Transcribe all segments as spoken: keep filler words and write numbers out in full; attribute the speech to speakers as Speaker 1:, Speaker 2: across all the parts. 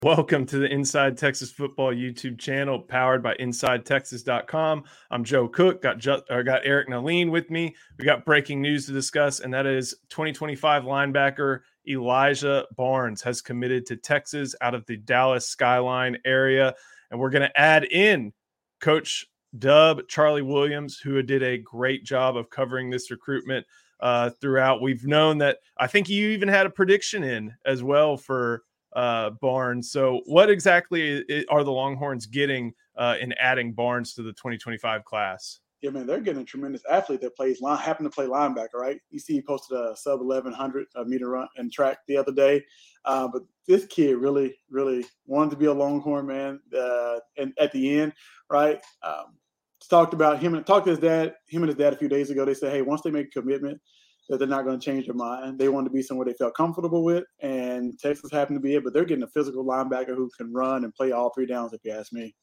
Speaker 1: Welcome to the Inside Texas Football YouTube channel, powered by inside texas dot com. I'm Joe Cook. Got Ju- or got Eric Naleen with me. We got breaking news to discuss, and that is twenty twenty-five linebacker Elijah Barnes has committed to Texas out of the Dallas Skyline area, and we're going to add in Coach Dub Charlie Williams, who did a great job of covering this recruitment uh, throughout. We've known that. I think you even had a prediction in as well for uh Barnes. So what exactly are the Longhorns getting uh in adding Barnes to the twenty twenty-five class?
Speaker 2: Yeah, man, they're getting a tremendous athlete that plays line, happen to play linebacker, right? You see, he posted a sub eleven hundred meter run and track the other day. Uh, but this kid really, really wanted to be a Longhorn, man. Uh, and at the end, right? Um, talked about him and talked to his dad, him and his dad a few days ago. They said, hey, once they make a commitment, that they're not going to change their mind. They want to be somewhere they felt comfortable with, and Texas happened to be it. But they're getting a physical linebacker who can run and play all three downs, if you ask me.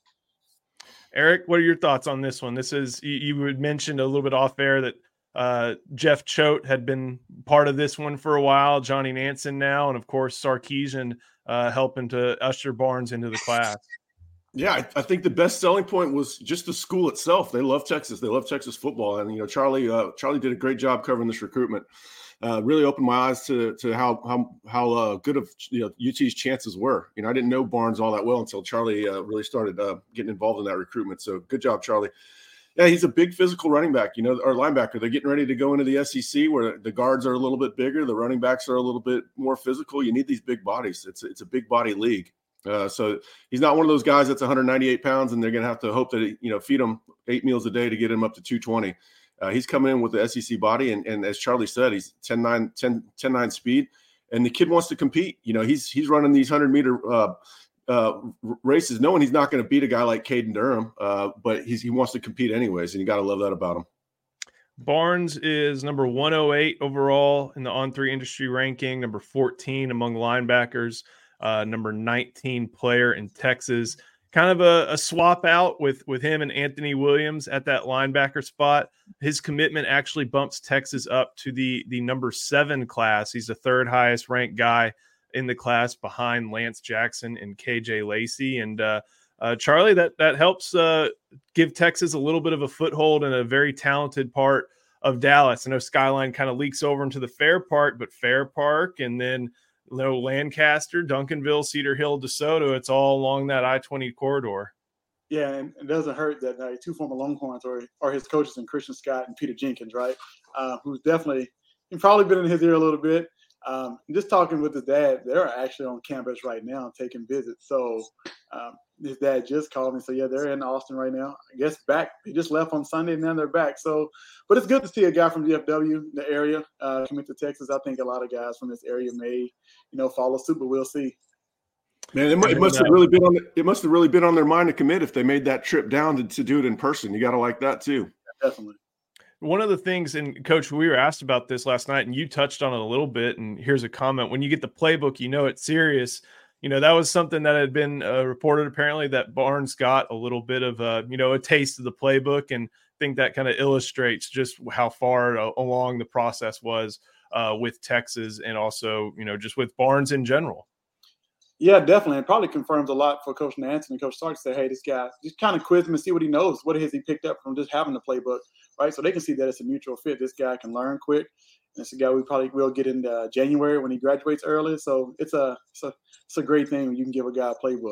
Speaker 1: Eric, what are your thoughts on this one? This is, you, you had mentioned a little bit off air that uh, Jeff Choate had been part of this one for a while, Johnny Nansen now, and of course Sarkisian uh, helping to usher Barnes into the class.
Speaker 3: Yeah, I, I think the best selling point was just the school itself. They love Texas. They love Texas football. And, you know, Charlie uh, Charlie did a great job covering this recruitment. Uh, really opened my eyes to to how how how uh, good of you know U T's chances were. You know, I didn't know Barnes all that well until Charlie uh, really started uh, getting involved in that recruitment. So good job, Charlie. Yeah, he's a big physical running back, you know, or linebacker. They're getting ready to go into the S E C where the guards are a little bit bigger. The running backs are a little bit more physical. You need these big bodies. It's it's a big body league. Uh, so he's not one of those guys that's one hundred ninety-eight pounds and they're going to have to hope that, you know, feed him eight meals a day to get him up to two twenty. Uh, he's coming in with the S E C body. And, and as Charlie said, he's ten nine, ten, ten nine speed. And the kid wants to compete. You know, he's he's running these one hundred meter uh, uh, races knowing he's not going to beat a guy like Caden Durham, uh, but he's, he wants to compete anyways. And you got to love that about him.
Speaker 1: Barnes is number one oh eight overall in the On three industry ranking, number fourteen among linebackers. Uh, number nineteen player in Texas, kind of a, a swap out with, with him and Anthony Williams at that linebacker spot. His commitment actually bumps Texas up to the, the number seven class. He's the third highest ranked guy in the class behind Lance Jackson and K J Lacey. And uh, uh, Charlie, that, that helps uh, give Texas a little bit of a foothold in a very talented part of Dallas. I know Skyline kind of leaks over into the Fair Park, but Fair Park and then you know, Lancaster, Duncanville, Cedar Hill, DeSoto, it's all along that I twenty corridor.
Speaker 2: Yeah, and it doesn't hurt that uh, two former Longhorns are, are his coaches, and Christian Scott and Peter Jenkins, right? Uh, who's definitely – probably been in his ear a little bit. Um, just talking with his dad, they're actually on campus right now taking visits. So um, his dad just called me. So, yeah, they're in Austin right now. I guess back. They just left on Sunday, and now they're back. So, but it's good to see a guy from D F W, the area, uh, commit to Texas. I think a lot of guys from this area may, you know, follow suit, but we'll see.
Speaker 3: Man, it, it must have really been on. The, it must have really been on their mind to commit if they made that trip down to, to do it in person. You got to like that too.
Speaker 2: Definitely.
Speaker 1: One of the things, and Coach, we were asked about this last night, and you touched on it a little bit. And here's a comment: when you get the playbook, you know it's serious. You know that was something that had been uh, reported. Apparently, that Barnes got a little bit of a, you know, a taste of the playbook, and I think that kind of illustrates just how far uh, along the process was uh, with Texas, and also, you know, just with Barnes in general.
Speaker 2: Yeah, definitely. It probably confirms a lot for Coach Nansen and Coach Stark to say, hey, this guy, just kind of quiz him and see what he knows. What has he picked up from just having the playbook, right? So they can see that it's a mutual fit. This guy can learn quick. And it's a guy we probably will get in uh, January when he graduates early. So it's a, it's a it's a great thing when you can give a guy a playbook.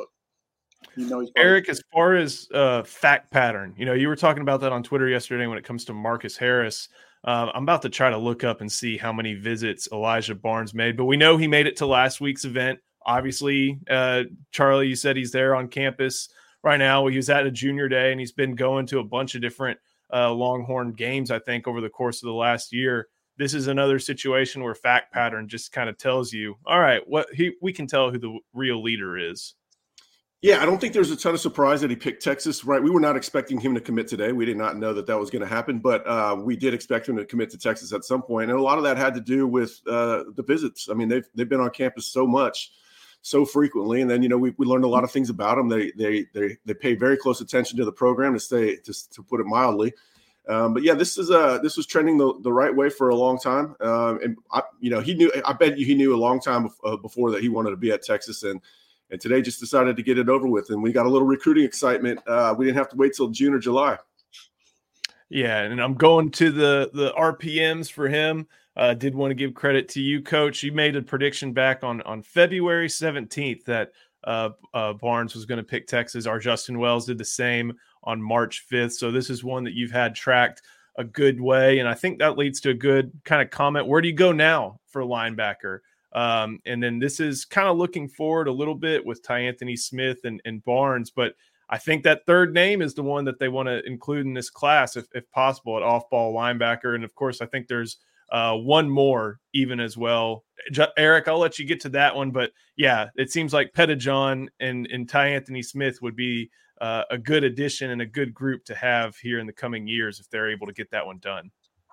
Speaker 2: You know, he's probably-
Speaker 1: Eric, as far as uh, fact pattern, you know, you were talking about that on Twitter yesterday when it comes to Marcus Harris. Uh, I'm about to try to look up and see how many visits Elijah Barnes made, but we know he made it to last week's event. Obviously, uh, Charlie, you said he's there on campus right now. He was at a junior day, and he's been going to a bunch of different uh, Longhorn games, I think, over the course of the last year. This is another situation where fact pattern just kind of tells you, all right, what he, we can tell who the real leader is.
Speaker 3: Yeah, I don't think there's a ton of surprise that he picked Texas, right? We were not expecting him to commit today. We did not know that that was going to happen, but uh, we did expect him to commit to Texas at some point. And a lot of that had to do with uh, the visits. I mean, they've, they've been on campus so much, so frequently. And then, you know, we, we learned a lot of things about them. They, they, they, they pay very close attention to the program, to say, to, to put it mildly. Um, but yeah, this is uh this was trending the, the right way for a long time. Um, and I, you know, he knew, I bet you he knew a long time before that he wanted to be at Texas. And, and today just decided to get it over with. And we got a little recruiting excitement. Uh, we didn't have to wait till June or July.
Speaker 1: Yeah, and I'm going to the the R P Ms for him. Uh, did want to give credit to you, Coach. You made a prediction back on, on February seventeenth that uh, uh, Barnes was going to pick Texas. Our Justin Wells did the same on March fifth. So this is one that you've had tracked a good way. And I think that leads to a good kind of comment. Where do you go now for linebacker? Um, and then this is kind of looking forward a little bit with Tyanthony Smith and, and Barnes. But I think that third name is the one that they want to include in this class, if, if possible, at off-ball linebacker. And, of course, I think there's uh, one more even as well. J- Eric, I'll let you get to that one. But, yeah, it seems like Pettijohn and, and Tyanthony Smith would be uh, a good addition and a good group to have here in the coming years if they're able to get that one done.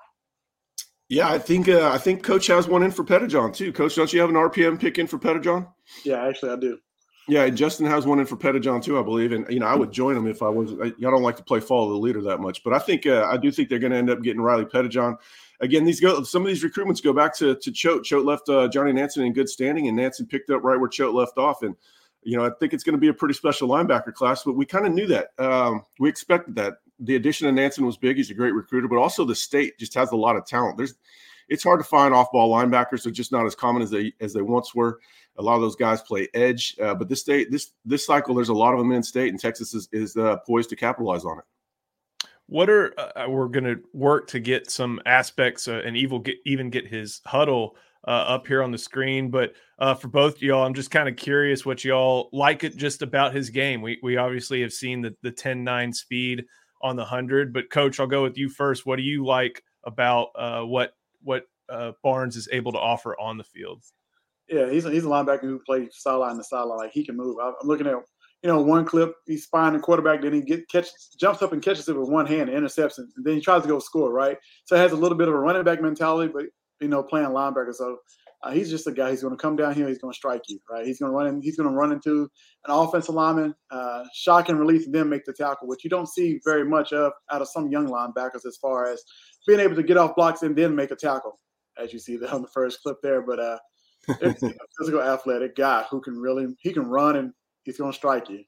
Speaker 3: Yeah, I think uh, I think Coach has one in for Pettijohn, too. Coach, don't you have an R P M pick in for Pettijohn?
Speaker 2: Yeah, actually, I do.
Speaker 3: Yeah, and Justin has one in for Pettijohn too, I believe. And, you know, I would join them if I was – I don't like to play follow the leader that much. But I think uh, – I do think they're going to end up getting Riley Pettijohn. Again, these go some of these recruitments go back to to Choate. Choate left uh, Johnny Nansen in good standing, and Nansen picked up right where Choate left off. And, you know, I think it's going to be a pretty special linebacker class, but we kind of knew that. Um, we expected that. The addition of Nansen was big. He's a great recruiter, but also the state just has a lot of talent. There's It's hard to find off-ball linebackers. They're just not as common as they as they once were. A lot of those guys play edge, uh, but this state, this this cycle, there's a lot of them in state, and Texas is is uh, poised to capitalize on it.
Speaker 1: What are uh, we're going to work to get some aspects uh, and evil get, even get his huddle uh, up here on the screen. But uh, for both of y'all, I'm just kind of curious what y'all like it just about his game. We we obviously have seen the the ten nine speed on the hundred, but Coach, I'll go with you first. What do you like about uh, what what uh, Barnes is able to offer on the field?
Speaker 2: Yeah, he's a, he's a linebacker who plays sideline to sideline. Like, he can move. I'm looking at, you know, one clip, he's spying the quarterback, then he get catch, jumps up and catches it with one hand, and intercepts it, and then he tries to go score, right? So it has a little bit of a running back mentality, but, you know, playing linebacker. So uh, he's just a guy. He's going to come down here. He's going to strike you, right? He's going to run in, he's going to run into an offensive lineman, uh, shock and release, and then make the tackle, which you don't see very much of out of some young linebackers as far as being able to get off blocks and then make a tackle, as you see on the first clip there. But uh, it's a physical, athletic guy who can really – he can run, and he's going to strike you.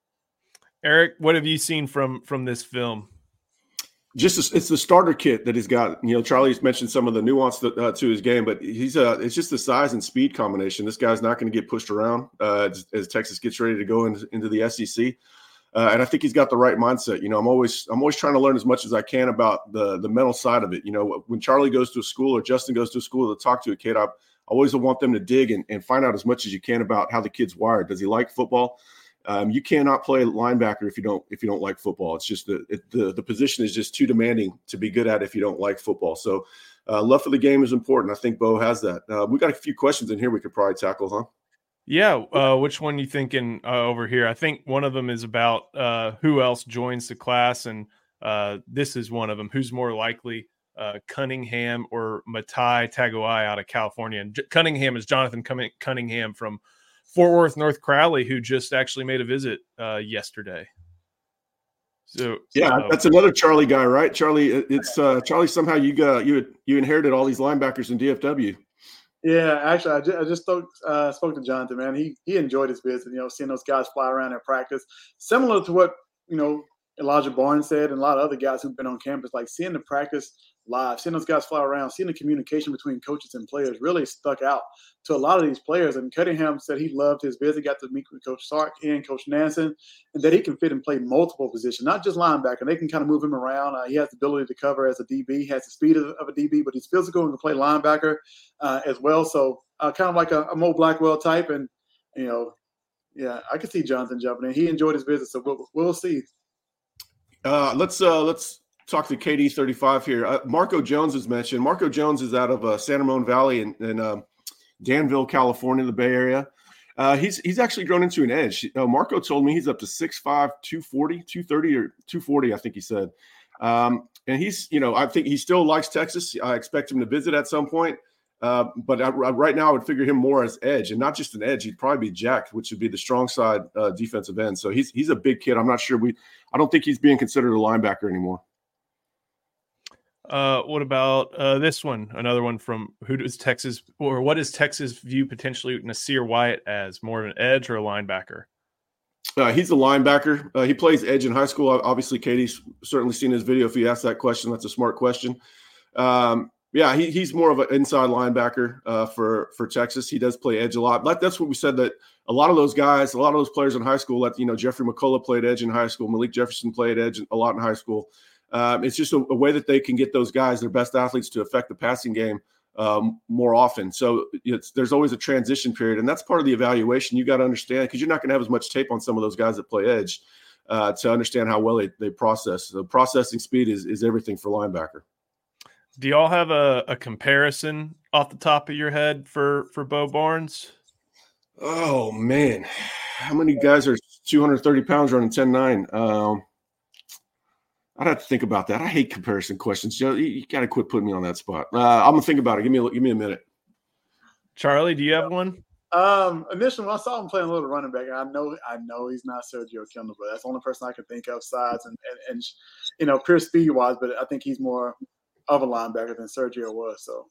Speaker 1: Eric, what have you seen from from this film?
Speaker 3: Just a, it's the starter kit that he's got. You know, Charlie's mentioned some of the nuance to, uh, to his game, but he's uh, it's just the size and speed combination. This guy's not going to get pushed around uh, as, as Texas gets ready to go into, into the S E C. Uh, and I think he's got the right mindset. You know, I'm always I'm always trying to learn as much as I can about the the mental side of it. You know, when Charlie goes to a school or Justin goes to a school to talk to a kid, I always want them to dig and, and find out as much as you can about how the kid's wired. Does he like football? Um, you cannot play linebacker if you don't if you don't like football. It's just the it, the the position is just too demanding to be good at if you don't like football. So, uh, love for the game is important. I think Bo has that. Uh, we got a few questions in here we could probably tackle, huh?
Speaker 1: Yeah. Uh, which one you thinking uh, over here? I think one of them is about uh, who else joins the class, and uh, this is one of them. Who's more likely, uh, Cunningham or Matai Tagovailoa out of California? And J- Cunningham is Jonathan Cunningham from Fort Worth, North Crowley, who just actually made a visit uh, yesterday. So
Speaker 3: yeah,
Speaker 1: uh,
Speaker 3: that's another Charlie guy, right? Charlie, it's uh, Charlie. Somehow you got you you inherited all these linebackers in D F W.
Speaker 2: Yeah, actually, I just, I just spoke, uh, spoke to Jonathan, man. He he enjoyed his visit, you know, seeing those guys fly around in practice. Similar to what, you know, Elijah Barnes said and a lot of other guys who've been on campus, like seeing the practice live, seeing those guys fly around, seeing the communication between coaches and players really stuck out to a lot of these players. And Cunningham said he loved his visit, got to meet with Coach Sark and Coach Nansen, and that he can fit and play multiple positions, not just linebacker. They can kind of move him around. Uh, he has the ability to cover as a D B. He has the speed of, of a D B, but he's physical and can play linebacker uh, as well. So uh, kind of like a, a Mo Blackwell type. And, you know, yeah, I could see Jonathan jumping in. He enjoyed his visit, so we'll, we'll see.
Speaker 3: Uh, let's uh, let's talk to K D thirty-five here. Uh, Marco Jones is mentioned. Marco Jones is out of uh, San Ramon Valley in, in uh, Danville, California, the Bay Area. Uh, he's he's actually grown into an edge. Uh, Marco told me he's up to six five, two forty, two thirty, or two forty, I think he said. Um, and he's, you know, I think he still likes Texas. I expect him to visit at some point. Uh, but I, right now I would figure him more as edge, and not just an edge. He'd probably be jacked, which would be the strong side uh, defensive end. So he's he's a big kid. I'm not sure we – I don't think he's being considered a linebacker anymore.
Speaker 1: Uh, what about uh, this one? Another one from who does Texas or what does Texas view potentially Nasir Wyatt as, more of an edge or a linebacker?
Speaker 3: Uh, he's a linebacker. Uh, he plays edge in high school. Obviously, Katie's certainly seen his video. If you ask that question, that's a smart question. Um, yeah, he, he's more of an inside linebacker uh, for for Texas. He does play edge a lot. But that's what we said, that a lot of those guys, a lot of those players in high school, like, you know, Jeffrey McCullough played edge in high school. Malik Jefferson played edge a lot in high school. Um, it's just a, a way that they can get those guys, their best athletes, to affect the passing game um, more often. So it's, there's always a transition period, and that's part of the evaluation. You got to understand, because you're not going to have as much tape on some of those guys that play edge uh, to understand how well they, they process. So processing speed is, is everything for linebacker.
Speaker 1: Do y'all have a, a comparison off the top of your head for, for Bo Barnes?
Speaker 3: Oh, man. How many guys are two hundred thirty pounds running ten nine? Um, I'd have to think about that. I hate comparison questions, Joe. You, you got to quit putting me on that spot. Uh, I'm gonna think about it. Give me a, give me a minute.
Speaker 1: Charlie, do you have one?
Speaker 2: Um, initially, when I saw him playing a little running back, I know, I know he's not Sergio Kendall, but that's the only person I can think of, size and, and, and you know, pure speed wise. But I think he's more of a linebacker than Sergio was. So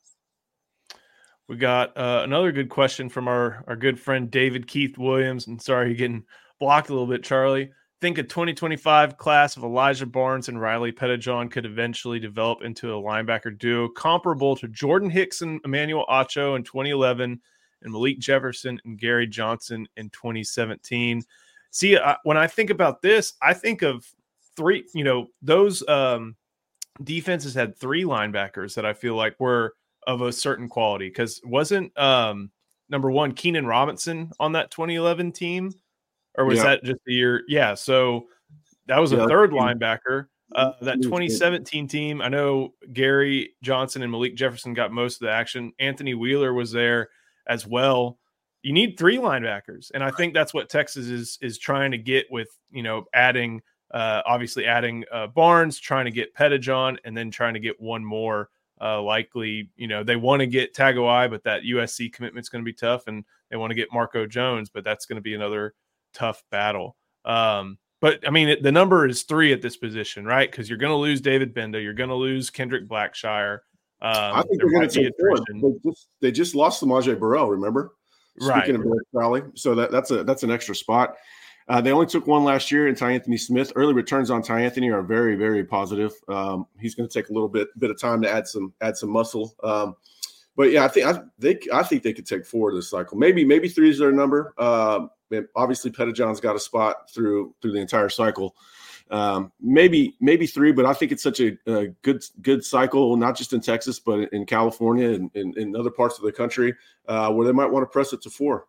Speaker 1: we got uh, another good question from our our good friend David Keith Williams. And sorry, you're getting blocked a little bit, Charlie. Think a twenty twenty-five class of Elijah Barnes and Riley Pettijohn could eventually develop into a linebacker duo comparable to Jordan Hicks and Emmanuel Acho in twenty eleven and Malik Jefferson and Gary Johnson in twenty seventeen. See, I, when I think about this, I think of three, you know, those um, defenses had three linebackers that I feel like were of a certain quality, because wasn't um, number one Keenan Robinson on that twenty eleven team? Or was yeah. that just the year? Yeah, so that was a yeah. third linebacker. Uh, that twenty seventeen team, I know Gary Johnson and Malik Jefferson got most of the action. Anthony Wheeler was there as well. You need three linebackers, and I think that's what Texas is is trying to get with, you know, adding, uh, obviously adding uh, Barnes, trying to get Pettijohn, and then trying to get one more. Uh, likely, you know, they want to get Tagovailoa, but that U S C commitment's going to be tough, and they want to get Marco Jones, but that's going to be another tough battle. Um, but I mean, it, the number is three at this position, right? Because you're going to lose David Benda, you're going to lose Kendrick Blackshire. Um,
Speaker 3: I think they're going to take four. They just, they just lost Samaje Burrell, remember?
Speaker 1: Right.
Speaker 3: Speaking of Barry Crowley, so that, that's a that's an extra spot. Uh, they only took one last year in Ty Anthony Smith. Early returns on Ty Anthony are very, very positive. Um, he's going to take a little bit bit of time to add some add some muscle. Um, but yeah, I think I they I think they could take four this cycle. Maybe maybe three is their number. Um, obviously, Pettijohn's got a spot through through the entire cycle. Um, maybe maybe three, but I think it's such a, a good good cycle, not just in Texas, but in California and in, in other parts of the country, uh, where they might want to press it to four.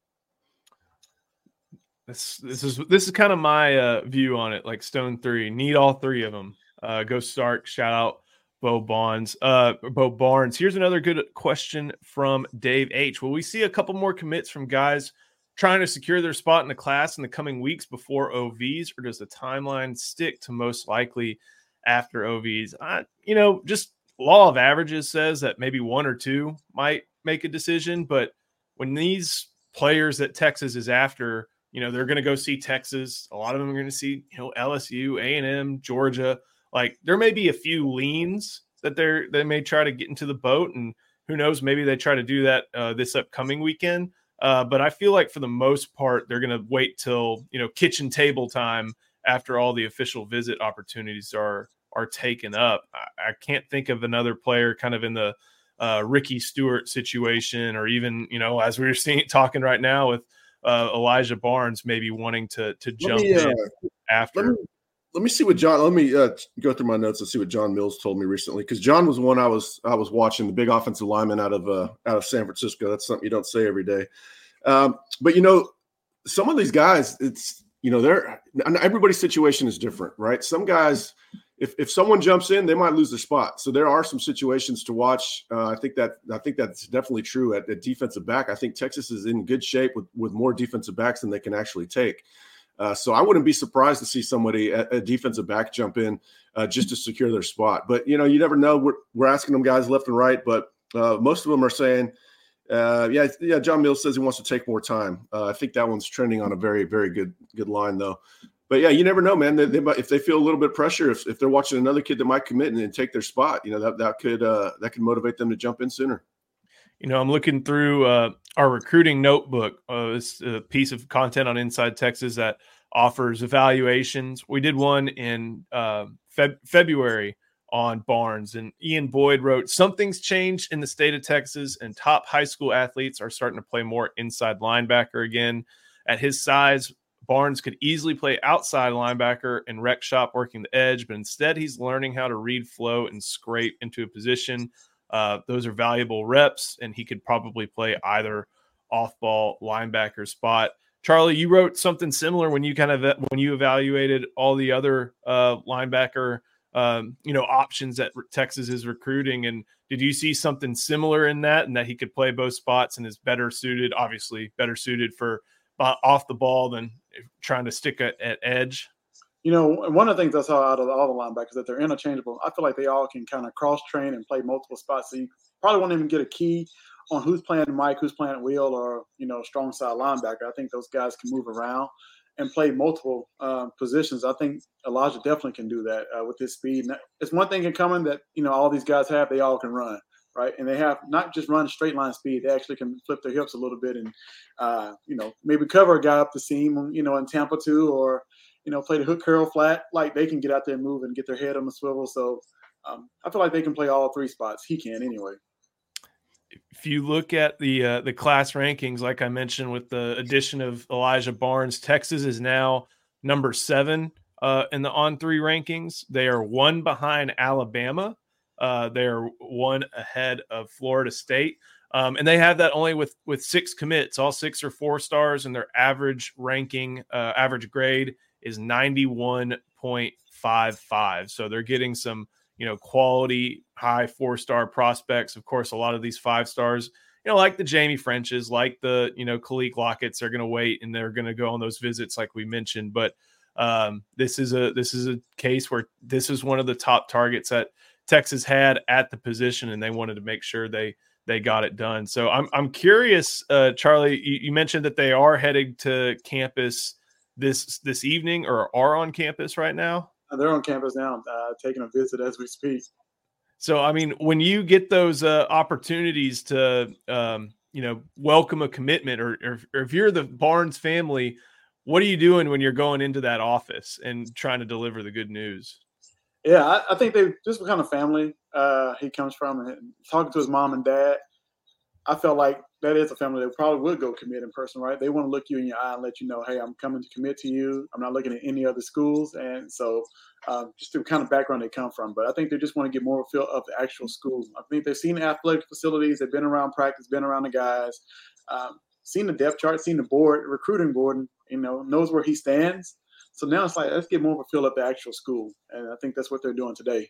Speaker 1: This this is this is kind of my uh, view on it. Like Stone three, need all three of them. Uh, go Stark. Shout out Bo Barnes. Uh, Bo Barnes. Here's another good question from Dave H. Will we see a couple more commits from guys trying to secure their spot in the class in the coming weeks before O Vs, or does the timeline stick to most likely after O Vs? I, you know, just law of averages says that maybe one or two might make a decision, but when these players that Texas is after, you know, they're going to go see Texas. A lot of them are going to see, you know, L S U, A and M, Georgia. Like, there may be a few leans that they're they may try to get into the boat, and who knows, maybe they try to do that uh, this upcoming weekend. Uh, but I feel like for the most part, they're going to wait till, you know, kitchen table time after all the official visit opportunities are are taken up. I, I can't think of another player kind of in the uh, Ricky Stewart situation, or even, you know, as we were seeing talking right now with uh, Elijah Barnes maybe wanting to to jump me, uh, in after.
Speaker 3: Let me, let me see what John. Let me uh, go through my notes and see what John Mills told me recently, because John was one I was I was watching, the big offensive lineman out of uh, out of San Francisco. That's something you don't say every day. Um, but, you know, some of these guys, it's, you know, they're everybody's situation is different, right? Some guys, if if someone jumps in, they might lose their spot. So there are some situations to watch. Uh, I think that I think that's definitely true at, at defensive back. I think Texas is in good shape with, with more defensive backs than they can actually take. Uh, so I wouldn't be surprised to see somebody, a, a defensive back, jump in uh, just to secure their spot. But, you know, you never know. We're, we're asking them guys left and right, but uh, most of them are saying, Uh, yeah, yeah. John Mills says he wants to take more time. Uh, I think that one's trending on a very, very good, good line, though. but yeah, you never know, man. They, they might, if they feel a little bit of pressure, if, if they're watching another kid that might commit and, and take their spot, you know, that that could uh, that could motivate them to jump in sooner.
Speaker 1: You know, I'm looking through uh, our recruiting notebook. Uh, it's a piece of content on Inside Texas that offers evaluations. We did one in uh, Feb- February on Barnes, and Ian Boyd wrote, "Something's changed in the state of Texas, and top high school athletes are starting to play more inside linebacker again. At his size, Barnes could easily play outside linebacker and rec shop working the edge, but instead he's learning how to read flow and scrape into a position. Uh, those are valuable reps, and he could probably play either off-ball linebacker spot." Charlie, you wrote something similar when you kind of when you evaluated all the other uh, linebacker um, you know options that Texas is recruiting, and did you see something similar in that, and that he could play both spots and is better suited, obviously better suited for uh, off the ball than trying to stick at, at edge?
Speaker 2: You know, one of the things I saw out of all the linebackers that they're interchangeable. I feel like they all can kind of cross train and play multiple spots. So you probably won't even get a key on who's playing Mike, who's playing Will, or, you know, strong side linebacker. I think those guys can move around and play multiple uh, positions. I think Elijah definitely can do that uh, with his speed. And it's one thing in common that, you know, all these guys have, they all can run, right? And they have not just run straight line speed. They actually can flip their hips a little bit and, uh, you know, maybe cover a guy up the seam, you know, in Tampa too, or, you know, play the hook curl flat. Like, they can get out there and move and get their head on the swivel. So um, I feel like they can play all three spots. He can anyway.
Speaker 1: If you look at the uh, the class rankings, like I mentioned, with the addition of Elijah Barnes, Texas is now number seven uh, in the on three rankings. They are one behind Alabama. Uh, they are one ahead of Florida State. Um, and they have that only with, with six commits. All six are four stars, and their average ranking, uh, average grade is ninety-one point five five. So they're getting some, you know, quality high four-star prospects. Of course, a lot of these five stars, you know, like the Jamie Frenches, like the, you know, Khalil Lockett's, are going to wait and they're going to go on those visits like we mentioned. But um, this is a, this is a case where this is one of the top targets that Texas had at the position, and they wanted to make sure they, they got it done. So I'm, I'm curious, uh, Charlie, you, you mentioned that they are heading to campus this, this evening, or are on campus right now.
Speaker 2: They're on campus now, uh, taking a visit as we speak.
Speaker 1: So, I mean, when you get those uh, opportunities to, um, you know, welcome a commitment, or, or, or if you're the Barnes family, what are you doing when you're going into that office and trying to deliver the good news?
Speaker 2: Yeah, I, I think they just what kind of family uh, he comes from, and talking to his mom and dad, I felt like that is a family that probably would go commit in person, right? They want to look you in your eye and let you know, hey, I'm coming to commit to you. I'm not looking at any other schools. And so um, just the kind of background they come from. But I think they just want to get more of a feel of the actual school. I think they've seen athletic facilities. They've been around practice, been around the guys, um, seen the depth chart, seen the board, recruiting board, and, you know, knows where he stands. So now it's like, let's get more of a feel of the actual school. And I think that's what they're doing today.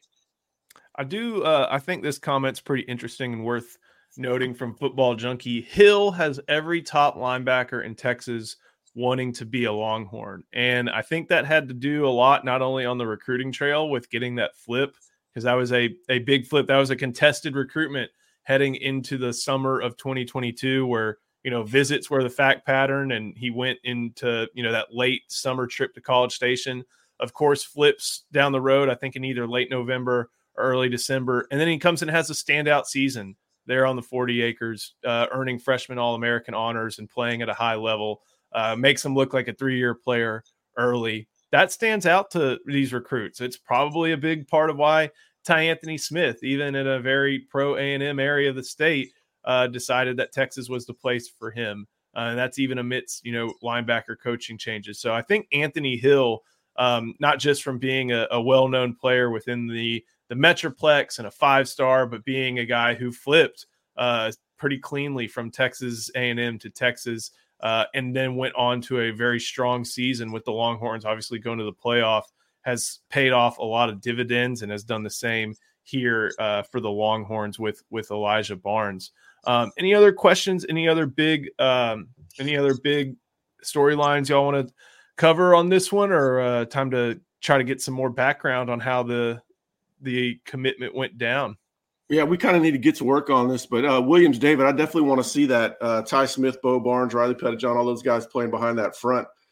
Speaker 1: I do. Uh, I think this comment's pretty interesting and worth noting from Football Junkie. Hill has every top linebacker in Texas wanting to be a Longhorn. And I think that had to do a lot, not only on the recruiting trail with getting that flip, because that was a, a big flip. That was a contested recruitment heading into the summer of twenty twenty-two, where, you know, visits were the fact pattern, and he went into, you know, that late summer trip to College Station. Of course, flips down the road, I think in either late November or early December. And then he comes and has a standout season there on the forty acres, uh, earning freshman All-American honors and playing at a high level, uh, makes him look like a three-year player early. That stands out to these recruits. It's probably a big part of why Ty Anthony Smith, even in a very pro A and M area of the state, uh, decided that Texas was the place for him. Uh, and that's even amidst, you know, linebacker coaching changes. So I think Anthony Hill, um, not just from being a, a well-known player within the the Metroplex and a five-star, but being a guy who flipped uh, pretty cleanly from Texas A and M to Texas, uh, and then went on to a very strong season with the Longhorns, obviously going to the playoff, has paid off a lot of dividends and has done the same here uh, for the Longhorns with, with Elijah Barnes. Um, any other questions? Any other big, um, any other big storylines y'all want to cover on this one, or uh, time to try to get some more background on how the, the commitment went down?
Speaker 3: Yeah, we kind of need to get to work on this, but uh, Williams, David, I definitely want to see that uh, Ty Smith, Bo Barnes, Riley Pettijohn, all those guys playing behind that front.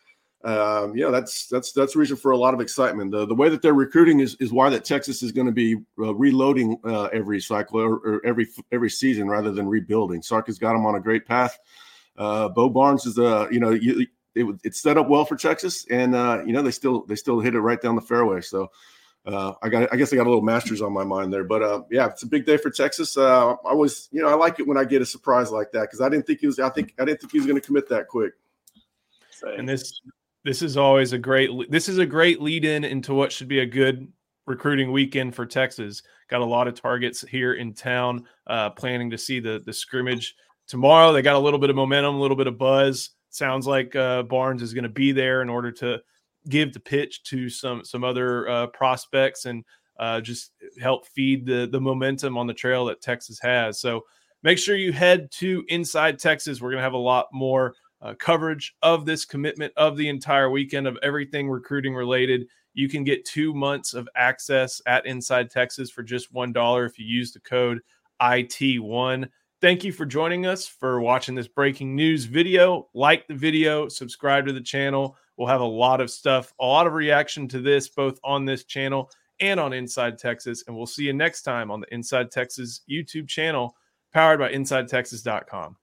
Speaker 3: um, you know, that's that's that's reason for a lot of excitement. The the way that they're recruiting is is why that Texas is going to be uh, reloading uh, every cycle or, or every every season rather than rebuilding. Sark has got them on a great path. Uh, Bo Barnes is a uh, you know you, it it's set up well for Texas, and uh, you know they still they still hit it right down the fairway. So uh, I got I guess I got a little Masters on my mind there, but uh, yeah, it's a big day for Texas. Uh, I was you know I like it when I get a surprise like that because I didn't think he was I think I didn't think he was going to commit that quick.
Speaker 1: And this. This is always a great this is a great lead in into what should be a good recruiting weekend for Texas. Got a lot of targets here in town, uh, planning to see the the scrimmage tomorrow. They got a little bit of momentum, a little bit of buzz. Sounds like uh, Barnes is going to be there in order to give the pitch to some some other uh, prospects and uh, just help feed the the momentum on the trail that Texas has. So make sure you head to Inside Texas. We're going to have a lot more Uh, coverage of this commitment of the entire weekend of everything recruiting related. You can get two months of access at Inside Texas for just one dollar if you use the code I T one. Thank you for joining us, for watching this breaking news video. Like the video, subscribe to the channel. We'll have a lot of stuff, a lot of reaction to this, both on this channel and on Inside Texas. And we'll see you next time on the Inside Texas YouTube channel, powered by inside texas dot com.